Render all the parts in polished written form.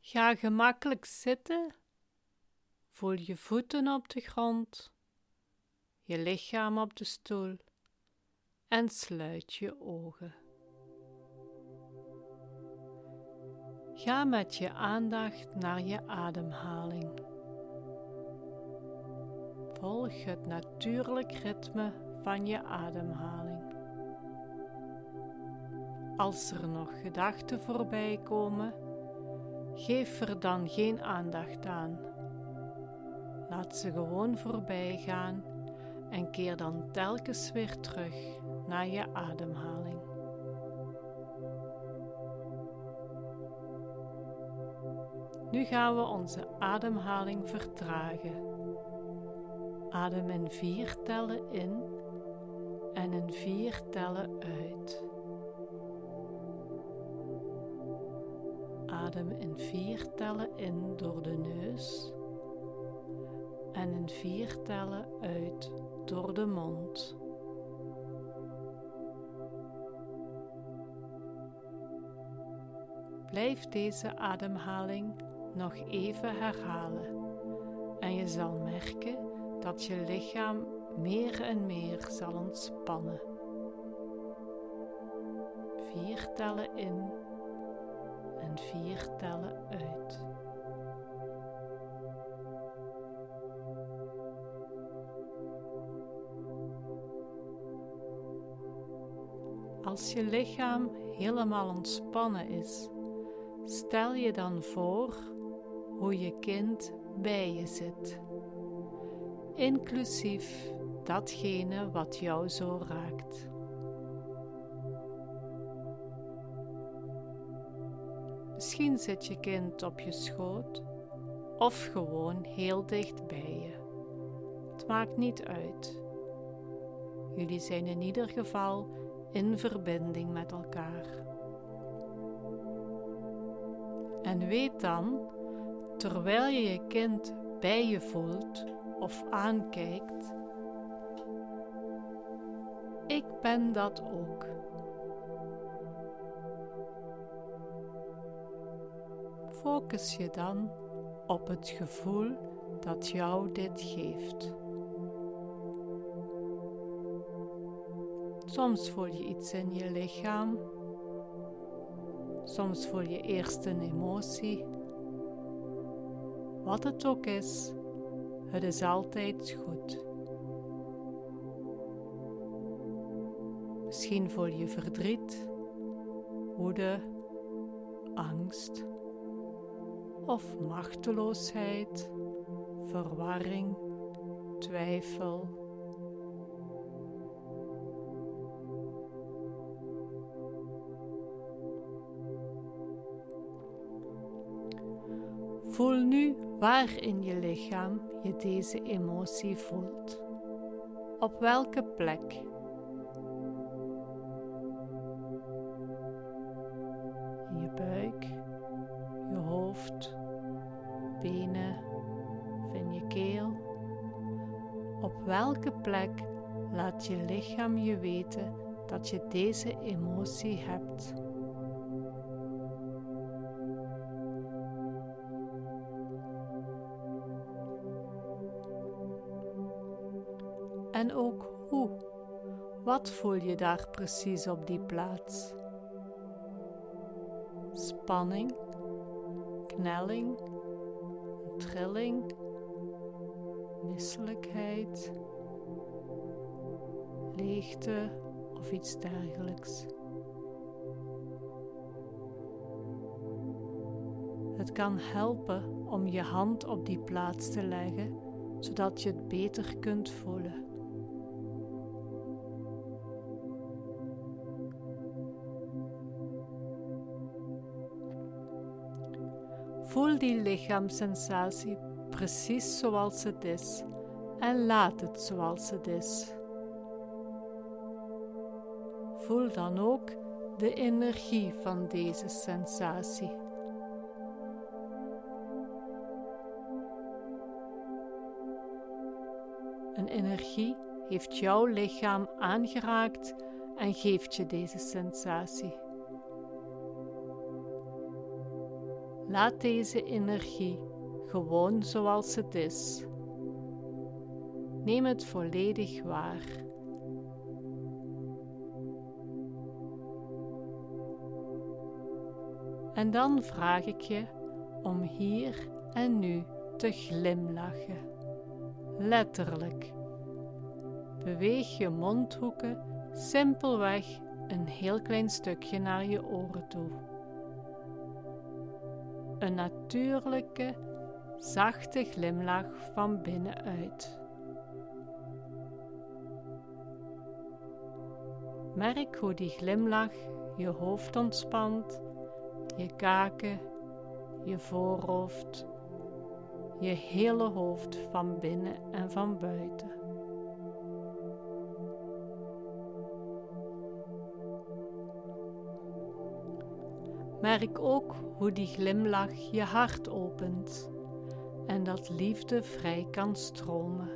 Ga gemakkelijk zitten. Voel je voeten op de grond, je lichaam op de stoel en sluit je ogen. Ga met je aandacht naar je ademhaling. Volg het natuurlijk ritme van je ademhaling. Als er nog gedachten voorbij komen, geef er dan geen aandacht aan. Laat ze gewoon voorbij gaan en keer dan telkens weer terug naar je ademhaling. Nu gaan we onze ademhaling vertragen. Adem in 4 tellen in en in 4 tellen uit. Adem in 4 tellen in door de neus en in 4 tellen uit door de mond. Blijf deze ademhaling nog even herhalen en je zal merken dat je lichaam meer en meer zal ontspannen. 4 tellen in en 4 tellen uit. Als je lichaam helemaal ontspannen is, stel je dan voor hoe je kind bij je zit, inclusief datgene wat jou zo raakt. Misschien zit je kind op je schoot of gewoon heel dicht bij je. Het maakt niet uit. Jullie zijn in ieder geval in verbinding met elkaar. En weet dan, terwijl je je kind bij je voelt of aankijkt, ik ben dat ook. Focus je dan op het gevoel dat jou dit geeft. Soms voel je iets in je lichaam, soms voel je eerst een emotie. Wat het ook is, het is altijd goed. Misschien voel je verdriet, woede, angst of machteloosheid, verwarring, twijfel. Voel nu waar in je lichaam je deze emotie voelt. Op welke plek? In je buik, je hoofd, benen of in je keel. Op welke plek laat je lichaam je weten dat je deze emotie hebt? En ook hoe? Wat voel je daar precies op die plaats? Spanning, knelling, trilling, misselijkheid, leegte of iets dergelijks. Het kan helpen om je hand op die plaats te leggen, zodat je het beter kunt voelen. Voel die lichaamssensatie precies zoals het is en laat het zoals het is. Voel dan ook de energie van deze sensatie. Een energie heeft jouw lichaam aangeraakt en geeft je deze sensatie. Laat deze energie gewoon zoals het is. Neem het volledig waar. En dan vraag ik je om hier en nu te glimlachen. Letterlijk. Beweeg je mondhoeken simpelweg een heel klein stukje naar je oren toe. Een natuurlijke, zachte glimlach van binnenuit. Merk hoe die glimlach je hoofd ontspant, je kaken, je voorhoofd, je hele hoofd van binnen en van buiten. Merk ook hoe die glimlach je hart opent en dat liefde vrij kan stromen.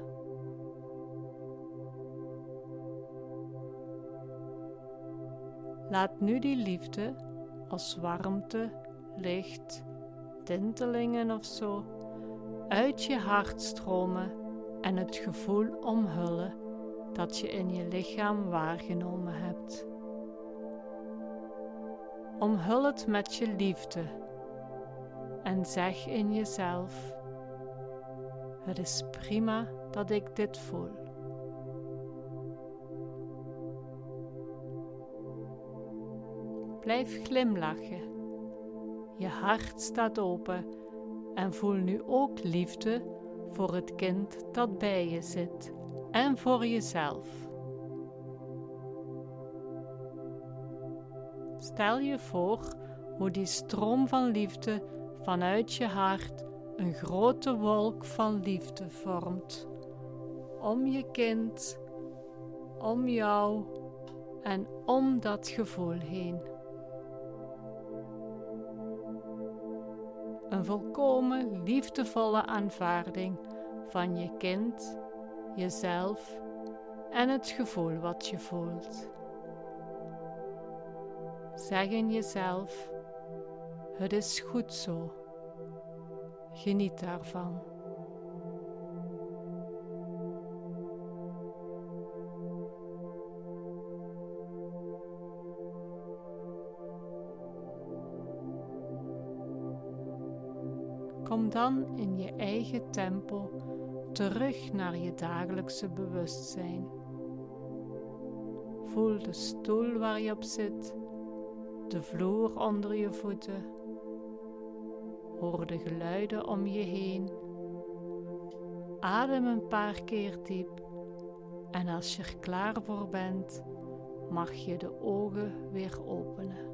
Laat nu die liefde als warmte, licht, tintelingen of zo uit je hart stromen en het gevoel omhullen dat je in je lichaam waargenomen hebt. Omhul het met je liefde en zeg in jezelf: het is prima dat ik dit voel. Blijf glimlachen. Je hart staat open en voel nu ook liefde voor het kind dat bij je zit en voor jezelf. Stel je voor hoe die stroom van liefde vanuit je hart een grote wolk van liefde vormt. Om je kind, om jou en om dat gevoel heen. Een volkomen liefdevolle aanvaarding van je kind, jezelf en het gevoel wat je voelt. Zeg in jezelf: het is goed zo. Geniet daarvan. Kom dan in je eigen tempo terug naar je dagelijkse bewustzijn. Voel de stoel waar je op zit, de vloer onder je voeten. Hoor de geluiden om je heen. Adem een paar keer diep en als je er klaar voor bent, mag je de ogen weer openen.